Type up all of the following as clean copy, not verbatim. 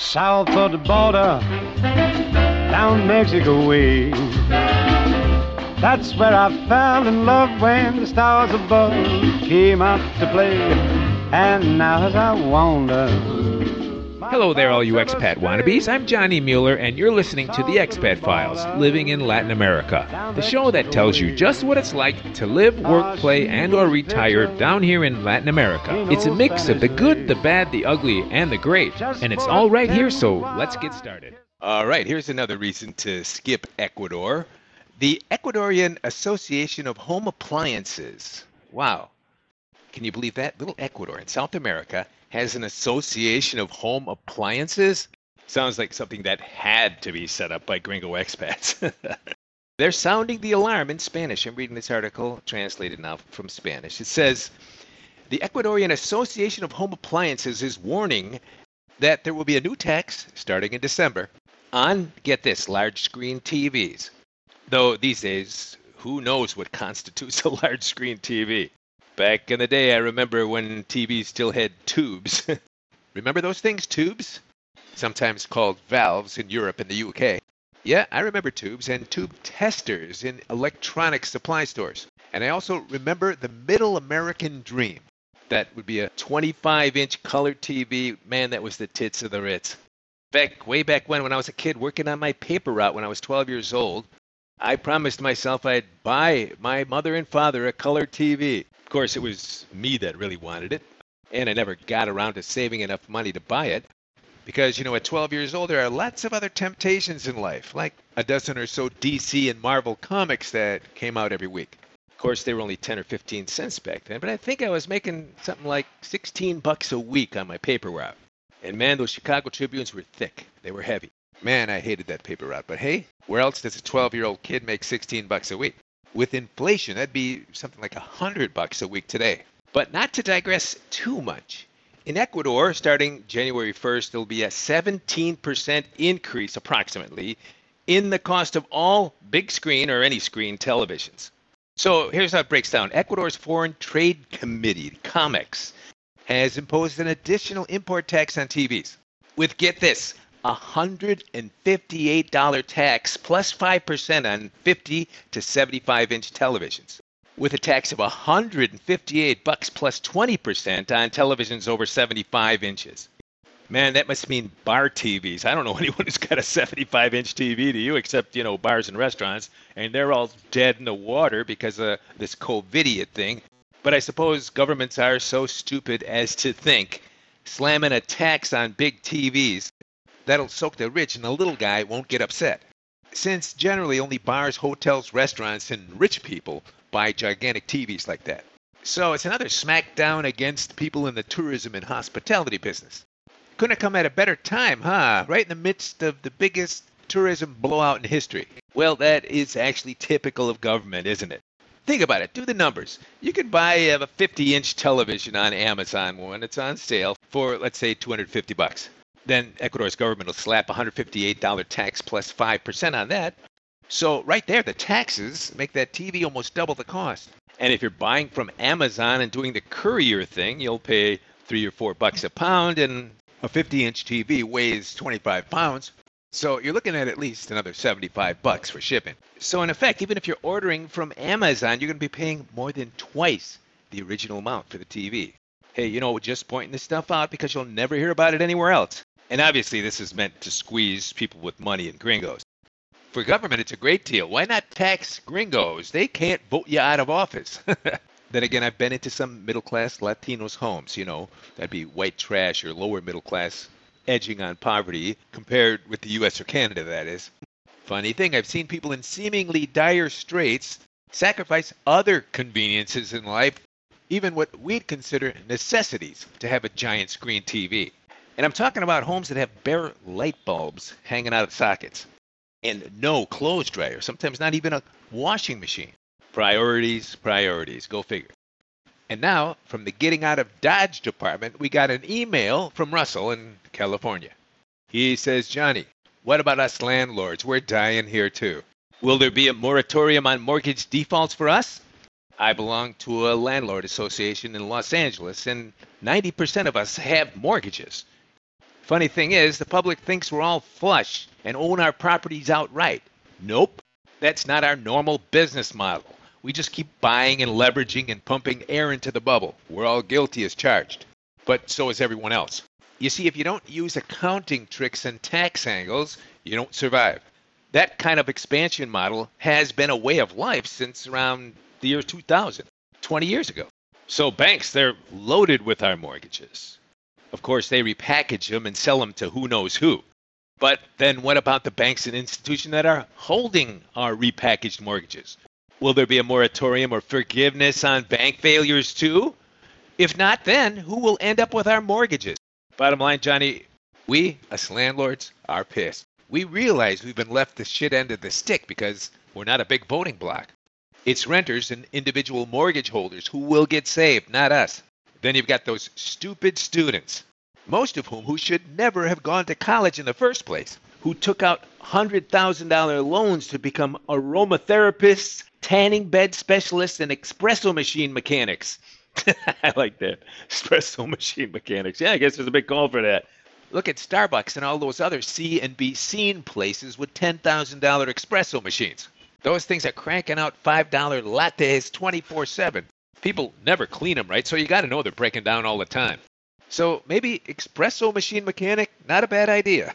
south of the border, down Mexico way. That's where I fell in love when the stars above came out to play. And now as I wander... Hello there, all you expat wannabes. I'm Johnny Mueller, and you're listening to The Expat Files, Living in Latin America, the show that tells you just what it's like to live, work, play, and or retire down here in Latin America. It's a mix of the good, the bad, the ugly, and the great, and it's all right here, so let's get started. All right, here's another reason to skip Ecuador. The Ecuadorian Association of Home Appliances. Wow. Can you believe that? Little Ecuador in South America has an association of home appliances? Sounds like something that had to be set up by gringo expats. They're sounding the alarm in Spanish. I'm reading this article, translated now from Spanish. It says, the Ecuadorian Association of Home Appliances is warning that there will be a new tax starting in December on, get this, large screen TVs. Though these days, who knows what constitutes a large screen TV? Back in the day, I remember when TVs still had tubes. Remember those things, tubes? Sometimes called valves in Europe and the UK. Yeah, I remember tubes and tube testers in electronic supply stores. And I also remember the middle American dream. That would be a 25-inch color TV. Man, that was the tits of the Ritz. Way back when I was a kid working on my paper route when I was 12 years old, I promised myself I'd buy my mother and father a color TV. Of course, it was me that really wanted it, and I never got around to saving enough money to buy it. Because, at 12 years old, there are lots of other temptations in life, like a dozen or so DC and Marvel comics that came out every week. Of course, they were only 10 or 15 cents back then, but I think I was making something like $16 a week on my paper route. And man, those Chicago Tribunes were thick. They were heavy. Man, I hated that paper route. But hey, where else does a 12-year-old kid make $16 a week? With inflation, that'd be something like $100 a week today. But not to digress too much. In Ecuador, starting January 1st, there'll be a 17% increase approximately in the cost of all big screen or any screen televisions. So here's how it breaks down. Ecuador's Foreign Trade Committee, COMEX, has imposed an additional import tax on TVs with, get this, $158 tax plus 5% on 50 to 75-inch televisions, with a tax of $158 plus 20% on televisions over 75 inches. Man, that must mean bar TVs. I don't know anyone who's got a 75-inch TV to you, except, bars and restaurants, and they're all dead in the water because of this COVIDiot thing. But I suppose governments are so stupid as to think slamming a tax on big TVs that'll soak the rich and the little guy won't get upset. Since generally only bars, hotels, restaurants, and rich people buy gigantic TVs like that. So it's another smackdown against people in the tourism and hospitality business. Couldn't have come at a better time, huh? Right in the midst of the biggest tourism blowout in history. Well, that is actually typical of government, isn't it? Think about it. Do the numbers. You could buy a 50-inch television on Amazon when it's on sale for, let's say, $250. Then Ecuador's government will slap a $158 tax plus 5% on that. So right there, the taxes make that TV almost double the cost. And if you're buying from Amazon and doing the courier thing, you'll pay $3 or $4 a pound, and a 50-inch TV weighs 25 pounds. So you're looking at least another $75 for shipping. So in effect, even if you're ordering from Amazon, you're going to be paying more than twice the original amount for the TV. Hey, just pointing this stuff out because you'll never hear about it anywhere else. And obviously, this is meant to squeeze people with money and gringos. For government, it's a great deal. Why not tax gringos? They can't vote you out of office. Then again, I've been into some middle-class Latinos' homes, That'd be white trash or lower middle class, edging on poverty, compared with the U.S. or Canada, that is. Funny thing, I've seen people in seemingly dire straits sacrifice other conveniences in life, even what we'd consider necessities, to have a giant screen TV. And I'm talking about homes that have bare light bulbs hanging out of sockets. And no clothes dryer, sometimes not even a washing machine. Priorities, go figure. And now, from the Getting Out of Dodge department, we got an email from Russell in California. He says, Johnny, what about us landlords? We're dying here too. Will there be a moratorium on mortgage defaults for us? I belong to a landlord association in Los Angeles, and 90% of us have mortgages. Funny thing is, the public thinks we're all flush and own our properties outright. Nope, that's not our normal business model. We just keep buying and leveraging and pumping air into the bubble. We're all guilty as charged. But so is everyone else. You see, if you don't use accounting tricks and tax angles, you don't survive. That kind of expansion model has been a way of life since around the year 2000, 20 years ago. So banks, they're loaded with our mortgages. Of course, they repackage them and sell them to who knows who. But then what about the banks and institutions that are holding our repackaged mortgages? Will there be a moratorium or forgiveness on bank failures too? If not, then who will end up with our mortgages? Bottom line, Johnny, we, us landlords, are pissed. We realize we've been left the shit end of the stick because we're not a big voting bloc. It's renters and individual mortgage holders who will get saved, not us. Then you've got those stupid students, most of whom who should never have gone to college in the first place, who took out $100,000 loans to become aromatherapists, tanning bed specialists, and espresso machine mechanics. I like that. Espresso machine mechanics. Yeah, I guess there's a big call for that. Look at Starbucks and all those other C and B seen places with $10,000 espresso machines. Those things are cranking out $5 lattes 24/7. People never clean them right, so you got to know they're breaking down all the time. So maybe espresso machine mechanic, not a bad idea.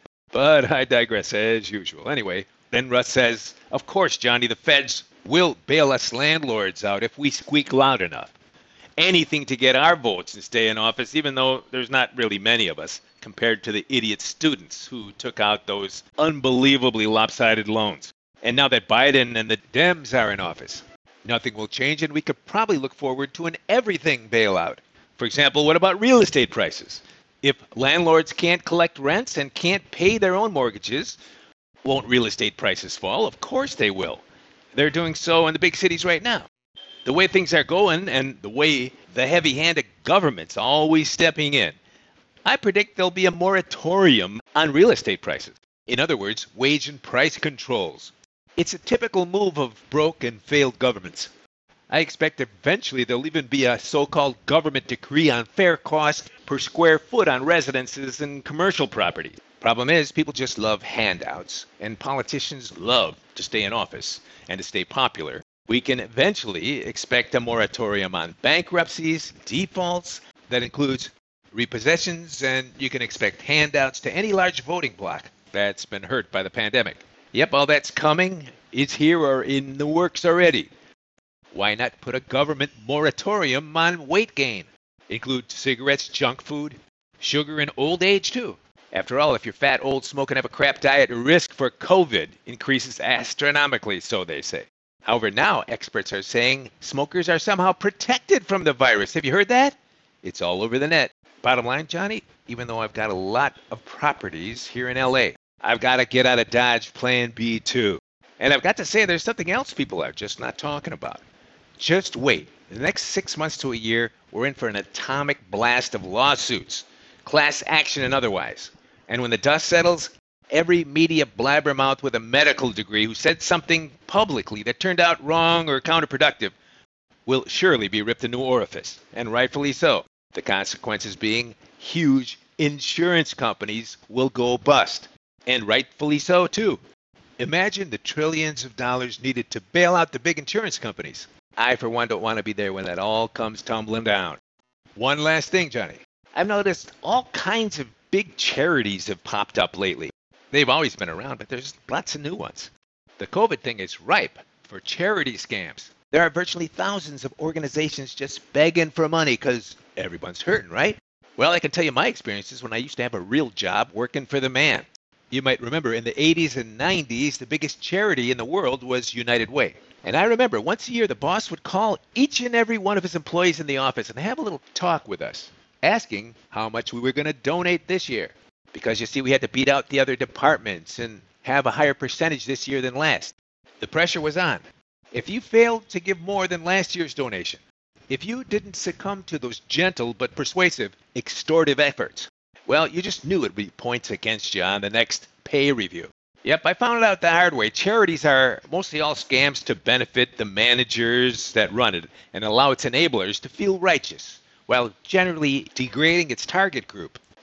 But I digress as usual. Anyway, then Russ says, of course, Johnny, the feds will bail us landlords out if we squeak loud enough. Anything to get our votes and stay in office, even though there's not really many of us, compared to the idiot students who took out those unbelievably lopsided loans. And now that Biden and the Dems are in office, nothing will change, and we could probably look forward to an everything bailout. For example, what about real estate prices? If landlords can't collect rents and can't pay their own mortgages, won't real estate prices fall? Of course they will. They're doing so in the big cities right now. The way things are going and the way the heavy-handed government's always stepping in, I predict there'll be a moratorium on real estate prices. In other words, wage and price controls. It's a typical move of broke and failed governments. I expect eventually there'll even be a so-called government decree on fair cost per square foot on residences and commercial property. Problem is, people just love handouts, and politicians love to stay in office and to stay popular. We can eventually expect a moratorium on bankruptcies, defaults, that includes repossessions, and you can expect handouts to any large voting bloc that's been hurt by the pandemic. Yep, all that's coming. It's here or in the works already. Why not put a government moratorium on weight gain? Include cigarettes, junk food, sugar, and old age too. After all, if you're fat, old, smoke, and have a crap diet, risk for COVID increases astronomically, so they say. However, now experts are saying smokers are somehow protected from the virus. Have you heard that? It's all over the net. Bottom line, Johnny, even though I've got a lot of properties here in LA, I've got to get out of Dodge Plan B too. And I've got to say there's something else people are just not talking about. Just wait. In the next 6 months to a year, we're in for an atomic blast of lawsuits, class action and otherwise. And when the dust settles, every media blabbermouth with a medical degree who said something publicly that turned out wrong or counterproductive will surely be ripped a new orifice, and rightfully so. The consequences being huge insurance companies will go bust, and rightfully so too. Imagine the trillions of dollars needed to bail out the big insurance companies. I, for one, don't want to be there when that all comes tumbling down. One last thing, Johnny. I've noticed all kinds of big charities have popped up lately. They've always been around, but there's lots of new ones. The COVID thing is ripe for charity scams. There are virtually thousands of organizations just begging for money because everyone's hurting, right? Well, I can tell you my experiences when I used to have a real job working for the man. You might remember in the 80s and 90s, the biggest charity in the world was United Way. And I remember once a year, the boss would call each and every one of his employees in the office and have a little talk with us, asking how much we were going to donate this year. Because you see, we had to beat out the other departments and have a higher percentage this year than last. The pressure was on. If you failed to give more than last year's donation, if you didn't succumb to those gentle but persuasive extortive efforts, well, you just knew it would be points against you on the next pay review. Yep, I found it out the hard way. Charities are mostly all scams to benefit the managers that run it and allow its enablers to feel righteous, while generally degrading its target group.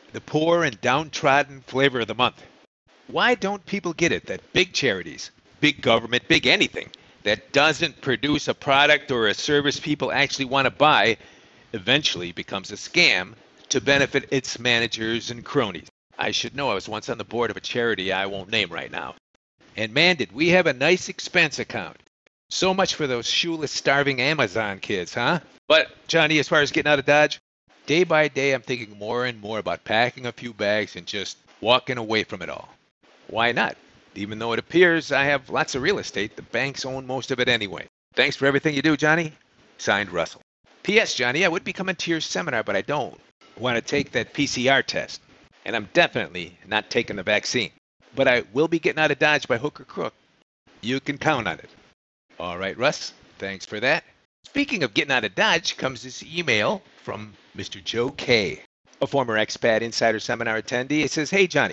the poor and downtrodden flavor of the month. Why don't people get it that big charities, big government, big anything that doesn't produce a product or a service people actually want to buy eventually becomes a scam to benefit its managers and cronies? I should know. I was once on the board of a charity I won't name right now. And man, did we have a nice expense account. So much for those shoeless, starving Amazon kids, huh? But, Johnny, as far as getting out of Dodge, day by day I'm thinking more and more about packing a few bags and just walking away from it all. Why not? Even though it appears I have lots of real estate, the banks own most of it anyway. Thanks for everything you do, Johnny. Signed, Russell. P.S. Johnny, I would be coming to your seminar, but I don't want to take that PCR test. And I'm definitely not taking the vaccine. But I will be getting out of Dodge by hook or crook. You can count on it. All right, Russ. Thanks for that. Speaking of getting out of Dodge comes this email from Mr. Joe K., a former Expat Insider Seminar attendee. It says, "Hey, Johnny,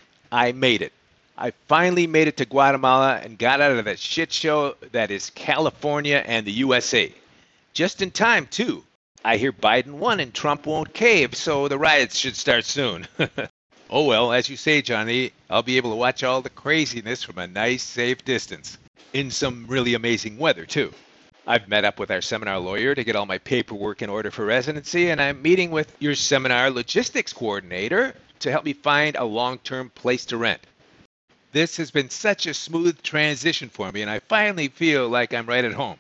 I made it. I finally made it to Guatemala and got out of that shit show that is California and the USA. Just in time, too. I hear Biden won and Trump won't cave, so the riots should start soon." Oh, well, as you say, Johnny, I'll be able to watch all the craziness from a nice, safe distance. In some really amazing weather, too. I've met up with our seminar lawyer to get all my paperwork in order for residency, and I'm meeting with your seminar logistics coordinator to help me find a long-term place to rent. This has been such a smooth transition for me, and I finally feel like I'm right at home.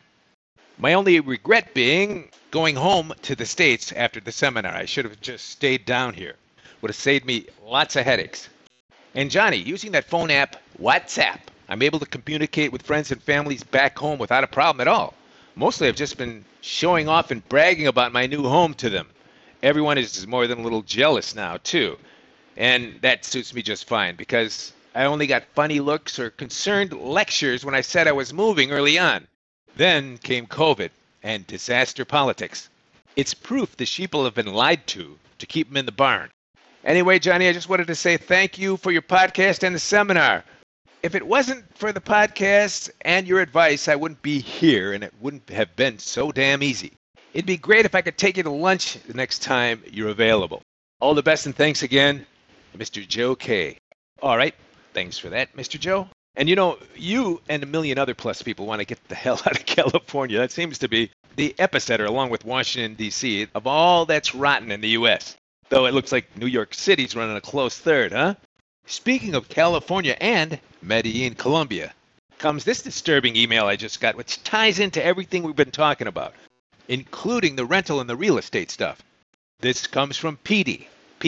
My only regret being going home to the States after the seminar. I should have just stayed down here. Would have saved me lots of headaches. And Johnny, using that phone app, WhatsApp, I'm able to communicate with friends and families back home without a problem at all. Mostly I've just been showing off and bragging about my new home to them. Everyone is more than a little jealous now, too. And that suits me just fine, because I only got funny looks or concerned lectures when I said I was moving early on. Then came COVID and disaster politics. It's proof the sheeple have been lied to keep them in the barn. Anyway, Johnny, I just wanted to say thank you for your podcast and the seminar. If it wasn't for the podcast and your advice, I wouldn't be here, and it wouldn't have been so damn easy. It'd be great if I could take you to lunch the next time you're available. All the best and thanks again, Mr. Joe K. All right, thanks for that, Mr. Joe. And you know, you and a million other plus people want to get the hell out of California. That seems to be the epicenter, along with Washington, D.C., of all that's rotten in the U.S., though it looks like New York City's running a close third, huh? Speaking of California and Medellin, Colombia, comes this disturbing email I just got, which ties into everything we've been talking about, including the rental and the real estate stuff. This comes from Petey,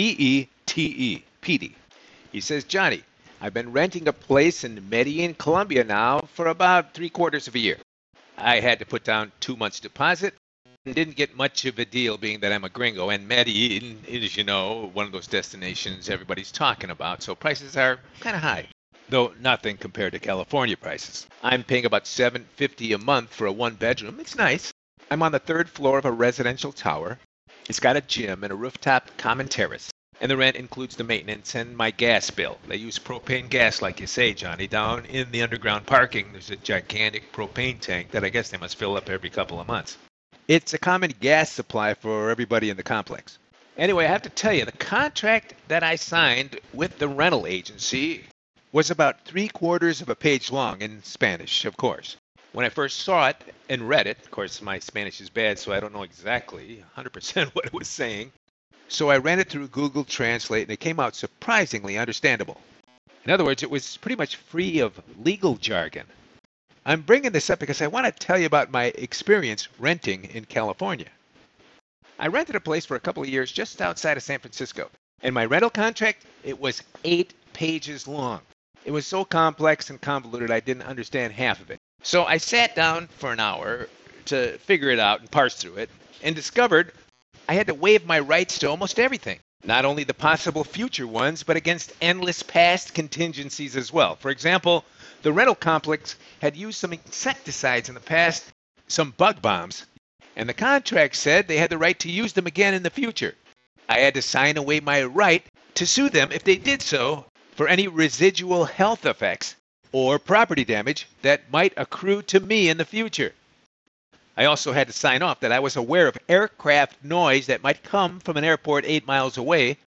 P-E-T-E, Petey. He says, "Johnny, I've been renting a place in Medellin, Colombia now for about 3/4 of a year. I had to put down 2 months' deposit and didn't get much of a deal being that I'm a gringo, and Medellin is, as you know, one of those destinations everybody's talking about, so prices are kind of high, though nothing compared to California prices. I'm paying about $750 a month for a 1-bedroom. It's nice. I'm on the 3rd floor of a residential tower. It's got a gym and a rooftop common terrace, and the rent includes the maintenance and my gas bill. They use propane gas, like you say, Johnny. Down in the underground parking, there's a gigantic propane tank that I guess they must fill up every couple of months. It's a common gas supply for everybody in the complex. Anyway, I have to tell you, the contract that I signed with the rental agency was about 3/4 of a page long, in Spanish, of course. When I first saw it and read it, of course, my Spanish is bad, so I don't know exactly 100% what it was saying. So I ran it through Google Translate, and it came out surprisingly understandable. In other words, it was pretty much free of legal jargon. I'm bringing this up because I want to tell you about my experience renting in California. I rented a place for a couple of years just outside of San Francisco, and my rental contract, it was 8 pages long. It was so complex and convoluted I didn't understand half of it. So I sat down for an hour to figure it out and parse through it, and discovered I had to waive my rights to almost everything. Not only the possible future ones, but against endless past contingencies as well. For example, the rental complex had used some insecticides in the past, some bug bombs, and the contract said they had the right to use them again in the future. I had to sign away my right to sue them if they did so for any residual health effects or property damage that might accrue to me in the future. I also had to sign off that I was aware of aircraft noise that might come from an airport 8 miles away,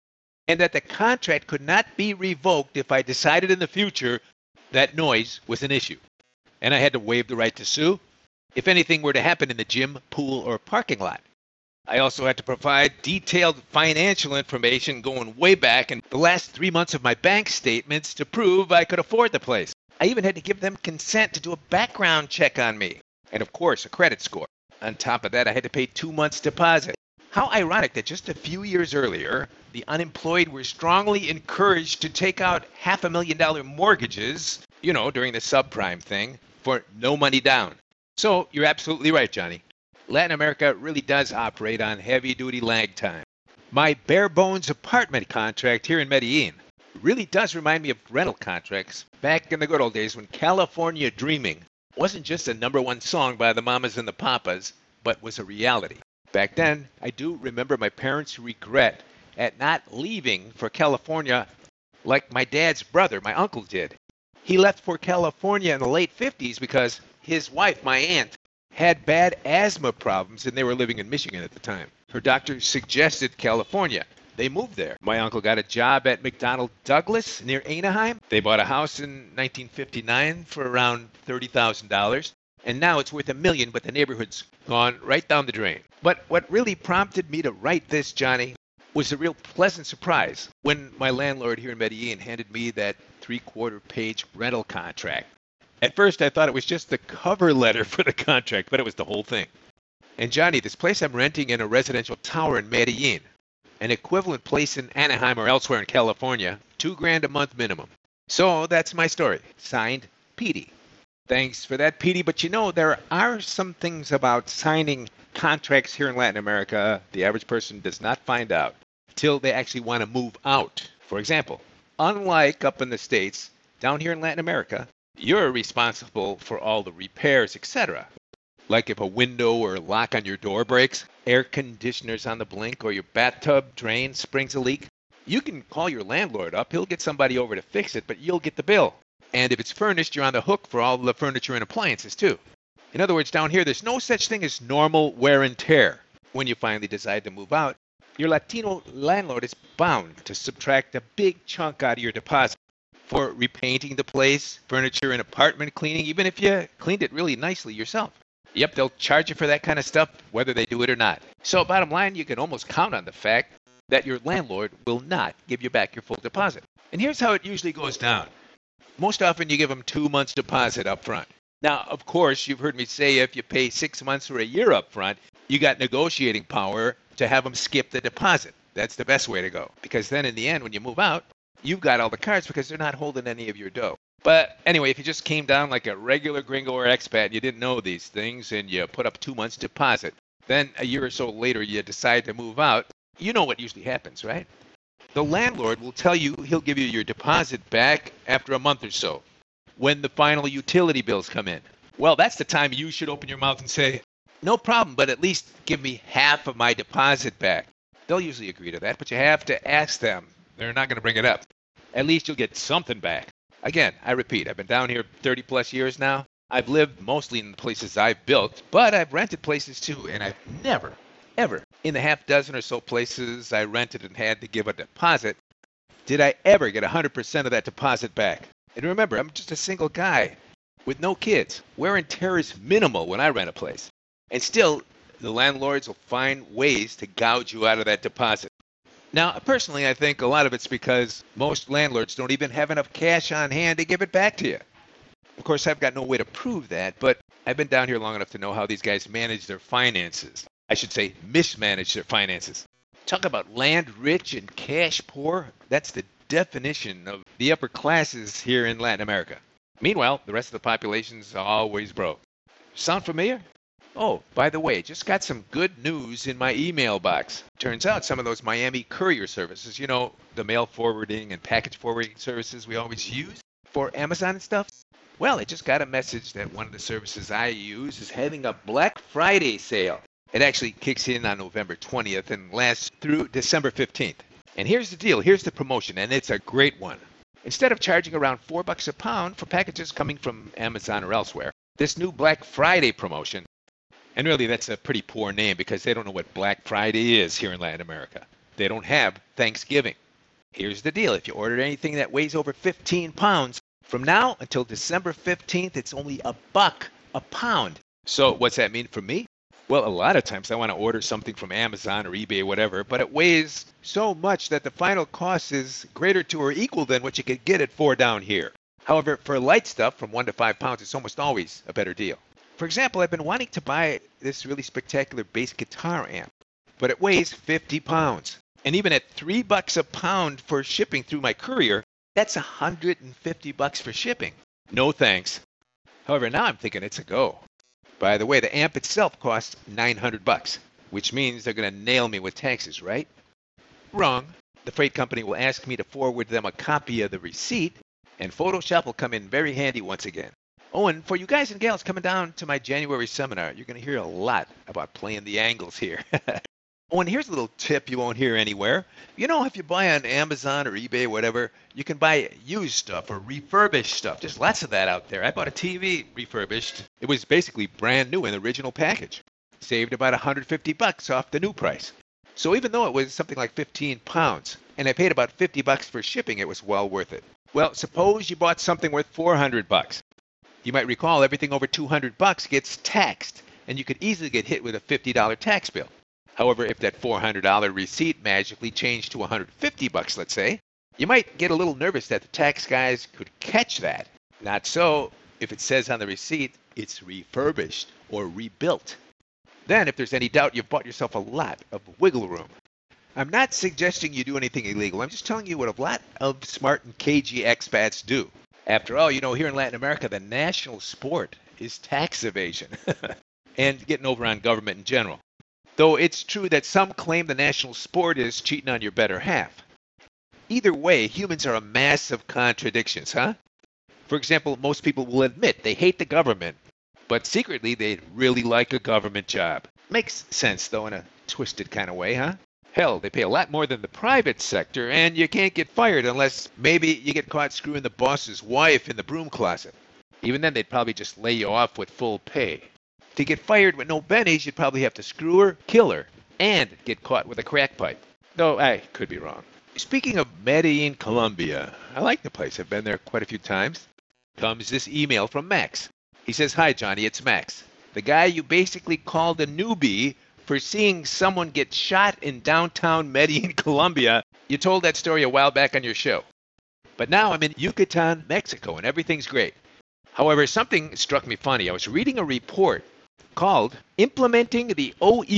and that the contract could not be revoked if I decided in the future that noise was an issue. And I had to waive the right to sue if anything were to happen in the gym, pool, or parking lot. I also had to provide detailed financial information going way back in the last 3 months of my bank statements to prove I could afford the place. I even had to give them consent to do a background check on me. And of course, a credit score. On top of that, I had to pay 2 months deposit. How ironic that just a few years earlier, the unemployed were strongly encouraged to take out $500,000 mortgages, during the subprime thing, for no money down. So you're absolutely right, Johnny. Latin America really does operate on heavy-duty lag time. My bare-bones apartment contract here in Medellin really does remind me of rental contracts back in the good old days when California Dreaming wasn't just a #1 song by the Mamas and the Papas, but was a reality. Back then, I do remember my parents' regret at not leaving for California like my dad's brother, my uncle, did. He left for California in the late 50s because his wife, my aunt, had bad asthma problems and they were living in Michigan at the time. Her doctor suggested California. They moved there. My uncle got a job at McDonnell Douglas near Anaheim. They bought a house in 1959 for around $30,000. And now it's worth $1 million, but the neighborhood's gone right down the drain. But what really prompted me to write this, Johnny, was a real pleasant surprise when my landlord here in Medellin handed me that 3/4-page rental contract. At first, I thought it was just the cover letter for the contract, but it was the whole thing. And Johnny, this place I'm renting in a residential tower in Medellin, an equivalent place in Anaheim or elsewhere in California, $2,000 a month minimum. So that's my story. Signed, Petey. Thanks for that, Petey. But there are some things about signing contracts here in Latin America the average person does not find out till they actually want to move out. For example, unlike up in the States, down here in Latin America, you're responsible for all the repairs, etc. Like if a window or lock on your door breaks, air conditioner's on the blink, or your bathtub drain springs a leak, you can call your landlord up. He'll get somebody over to fix it, but you'll get the bill. And if it's furnished, you're on the hook for all the furniture and appliances, too. In other words, down here, there's no such thing as normal wear and tear. When you finally decide to move out, your Latino landlord is bound to subtract a big chunk out of your deposit for repainting the place, furniture and apartment cleaning, even if you cleaned it really nicely yourself. Yep, they'll charge you for that kind of stuff, whether they do it or not. So bottom line, you can almost count on the fact that your landlord will not give you back your full deposit. And here's how it usually goes down. Most often you give them 2 months deposit up front. Now, of course, you've heard me say if you pay 6 months or a year up front, you got negotiating power to have them skip the deposit. That's the best way to go. Because then in the end, when you move out, you've got all the cards because they're not holding any of your dough. But anyway, if you just came down like a regular gringo or expat and you didn't know these things and you put up 2 months deposit, then a year or so later you decide to move out, you know what usually happens, right? The landlord will tell you he'll give you your deposit back after a month or so, when the final utility bills come in. Well, that's the time you should open your mouth and say, no problem, but at least give me half of my deposit back. They'll usually agree to that, but you have to ask them. They're not going to bring it up. At least you'll get something back. Again, I repeat, I've been down here 30 plus years now. I've lived mostly in the places I've built, but I've rented places too, and I've never, ever, in the half dozen or so places I rented and had to give a deposit, did I ever get 100% of that deposit back. And remember, I'm just a single guy with no kids. Wear and tear is minimal when I rent a place. And still, the landlords will find ways to gouge you out of that deposit. Now, personally, I think a lot of it's because most landlords don't even have enough cash on hand to give it back to you. Of course, I've got no way to prove that, but I've been down here long enough to know how these guys manage their finances. I should say mismanage their finances. Talk about land rich and cash poor. That's the definition of the upper classes here in Latin America. Meanwhile, the rest of the population's always broke. Sound familiar? Oh, by the way, just got some good news in my email box. Turns out some of those Miami courier services, the mail forwarding and package forwarding services we always use for Amazon and stuff. Well, I just got a message that one of the services I use is having a Black Friday sale. It actually kicks in on November 20th and lasts through December 15th. And here's the deal. Here's the promotion, and it's a great one. Instead of charging around $4 a pound for packages coming from Amazon or elsewhere, this new Black Friday promotion, and really that's a pretty poor name because they don't know what Black Friday is here in Latin America. They don't have Thanksgiving. Here's the deal. If you order anything that weighs over 15 pounds, from now until December 15th, it's only $1 a pound. So what's that mean for me? Well, a lot of times I want to order something from Amazon or eBay or whatever, but it weighs so much that the final cost is greater to or equal than what you could get it for down here. However, for light stuff from 1 to 5 pounds, it's almost always a better deal. For example, I've been wanting to buy this really spectacular bass guitar amp, but it weighs 50 pounds. And even at $3 a pound for shipping through my courier, that's $150 for shipping. No thanks. However, now I'm thinking it's a go. By the way, the amp itself costs $900, which means they're going to nail me with taxes, right? Wrong. The freight company will ask me to forward them a copy of the receipt, and Photoshop will come in very handy once again. Oh, and for you guys and gals coming down to my January seminar, you're going to hear a lot about playing the angles here. Oh, and here's a little tip you won't hear anywhere. You know, if you buy on Amazon or eBay or whatever, you can buy used stuff or refurbished stuff. There's lots of that out there. I bought a TV refurbished. It was basically brand new in the original package. Saved about $150 off the new price. So even though it was something like 15 pounds, and I paid about $50 for shipping, it was well worth it. Well, suppose you bought something worth $400. You might recall everything over $200 gets taxed, and you could easily get hit with a $50 tax bill. However, if that $400 receipt magically changed to $150, let's say, you might get a little nervous that the tax guys could catch that. Not so if it says on the receipt it's refurbished or rebuilt. Then, if there's any doubt, you've bought yourself a lot of wiggle room. I'm not suggesting you do anything illegal. I'm just telling you what a lot of smart and cagey expats do. After all, you know, here in Latin America, the national sport is tax evasion and getting over on government in general. Though it's true that some claim the national sport is cheating on your better half. Either way, humans are a mass of contradictions, huh? For example, most people will admit they hate the government, but secretly they'd really like a government job. Makes sense, though, in a twisted kind of way, huh? Hell, they pay a lot more than the private sector, and you can't get fired unless maybe you get caught screwing the boss's wife in the broom closet. Even then, they'd probably just lay you off with full pay. To get fired with no bennies, you'd probably have to screw her, kill her, and get caught with a crack pipe. Though I could be wrong. Speaking of Medellin, Colombia, I like the place. I've been there quite a few times. Comes this email from Max. He says, "Hi, Johnny, it's Max. The guy you basically called a newbie for seeing someone get shot in downtown Medellin, Colombia. You told that story a while back on your show. But now I'm in Yucatan, Mexico, and everything's great. However, something struck me funny. I was reading a report called Implementing the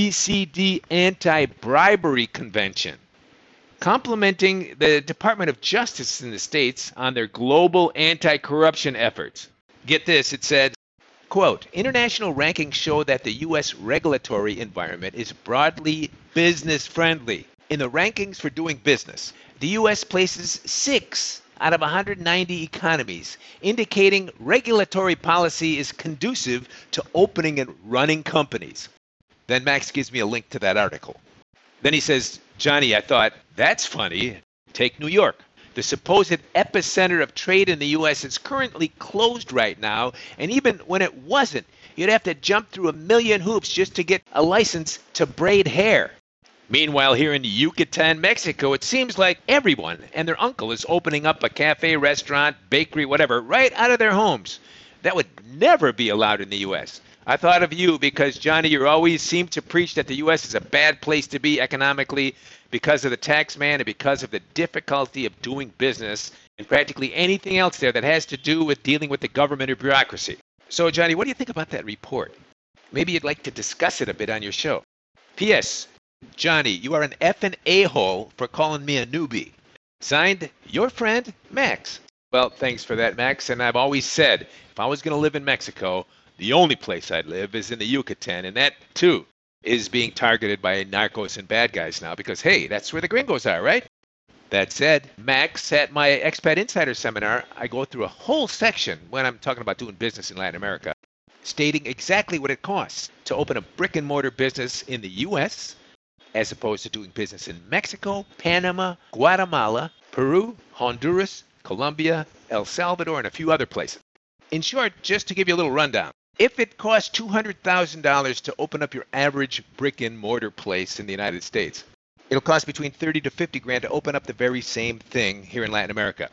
OECD Anti-Bribery Convention, complimenting the Department of Justice in the States on their global anti-corruption efforts. Get this, it said, quote, international rankings show that the U.S. regulatory environment is broadly business-friendly. In the rankings for doing business, the U.S. places 6 out of 190 economies, indicating regulatory policy is conducive to opening and running companies. Then Max gives me a link to that article. Then he says, Johnny, I thought, that's funny. Take New York. The supposed epicenter of trade in the U.S. is currently closed right now, and even when it wasn't, you'd have to jump through a million hoops just to get a license to braid hair. Meanwhile, here in Yucatan, Mexico, it seems like everyone and their uncle is opening up a cafe, restaurant, bakery, whatever, right out of their homes. That would never be allowed in the U.S. I thought of you because, Johnny, you always seem to preach that the U.S. is a bad place to be economically because of the tax man and because of the difficulty of doing business and practically anything else there that has to do with dealing with the government or bureaucracy. So, Johnny, what do you think about that report? Maybe you'd like to discuss it a bit on your show. P.S. Johnny, you are an effing a-hole for calling me a newbie. Signed, your friend, Max. Well, thanks for that, Max. And I've always said, if I was going to live in Mexico, the only place I'd live is in the Yucatan. And that, too, is being targeted by narcos and bad guys now because, hey, that's where the gringos are, right? That said, Max, at my Expat Insider seminar, I go through a whole section when I'm talking about doing business in Latin America, stating exactly what it costs to open a brick-and-mortar business in the U.S., as opposed to doing business in Mexico, Panama, Guatemala, Peru, Honduras, Colombia, El Salvador, and a few other places. In short, just to give you a little rundown, if it costs $200,000 to open up your average brick-and-mortar place in the United States, It'll cost between 30 to 50 grand to open up the very same thing here in Latin America.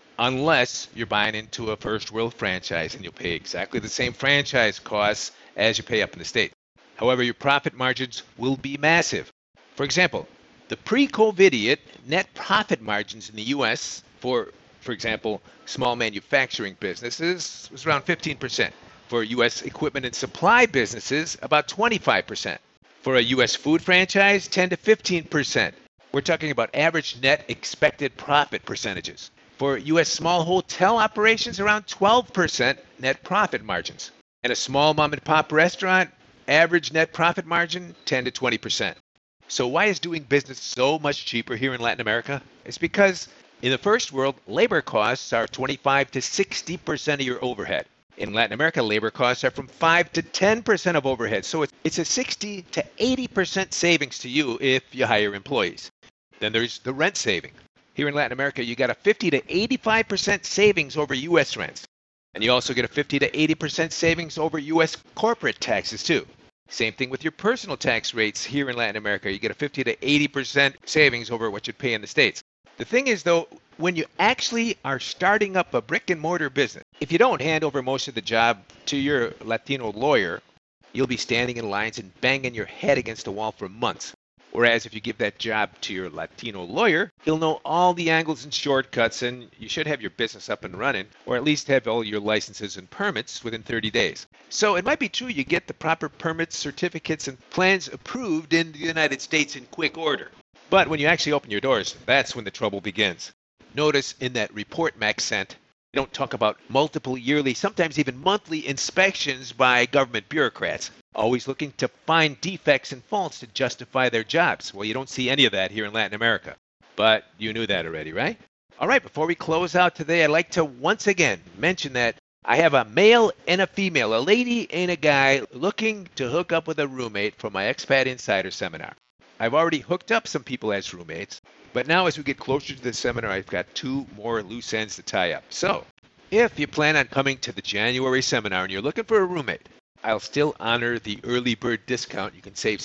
Unless you're buying into a first world franchise and you'll pay exactly the same franchise costs as you pay up in the States. However, your profit margins will be massive. For example, the pre-COVID net profit margins in the U.S. for example, small manufacturing businesses was around 15%. For U.S. equipment and supply businesses, about 25%. For a U.S. food franchise, 10 to 15%. We're talking about average net expected profit percentages. For U.S. small hotel operations, around 12% net profit margins. And a small mom and pop restaurant, average net profit margin, 10 to 20%. So why is doing business so much cheaper here in Latin America? It's because in the first world, labor costs are 25 to 60% of your overhead. In Latin America, labor costs are from 5 to 10% of overhead. So it's a 60 to 80% savings to you if you hire employees. Then there's the rent saving. Here in Latin America, you got a 50 to 85% savings over U.S. rents. And you also get a 50 to 80% savings over U.S. corporate taxes too. Same thing with your personal tax rates here in Latin America. You get a 50 to 80% savings over what you'd pay in the States. The thing is, though, when you actually are starting up a brick and mortar business, if you don't hand over most of the job to your Latino lawyer, you'll be standing in lines and banging your head against a wall for months. Whereas if you give that job to your Latino lawyer, he'll know all the angles and shortcuts, and you should have your business up and running, or at least have all your licenses and permits within 30 days. So it might be true you get the proper permits, certificates, and plans approved in the United States in quick order. But when you actually open your doors, that's when the trouble begins. Notice in that report Max sent, they don't talk about multiple yearly, sometimes even monthly inspections by government bureaucrats, always looking to find defects and faults to justify their jobs. Well, you don't see any of that here in Latin America. But you knew that already, right? All right, before we close out today, I'd like to once again mention that I have a male and a female, a lady and a guy looking to hook up with a roommate for my Expat Insider Seminar. I've already hooked up some people as roommates, but now as we get closer to the seminar, I've got 2 more loose ends to tie up. So, if you plan on coming to the January seminar and you're looking for a roommate, I'll still honor the early bird discount. You can save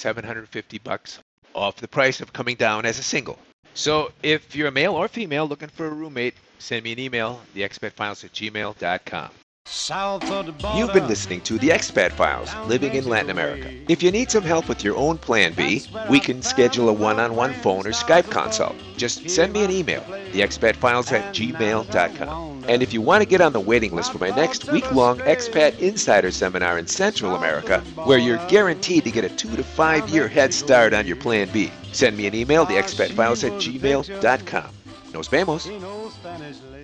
$750 off the price of coming down as a single. So, if you're a male or female looking for a roommate, send me an email, theexpatfiles@gmail.com. You've been listening to The Expat Files, Living in Latin America. If you need some help with your own Plan B, we can schedule a one-on-one phone or Skype consult. Just send me an email, theexpatfiles@gmail.com. And if you want to get on the waiting list for my next week-long Expat Insider Seminar in Central America, where you're guaranteed to get a 2 to 5 year head start on your Plan B, send me an email, theexpatfiles@gmail.com. Nos vemos.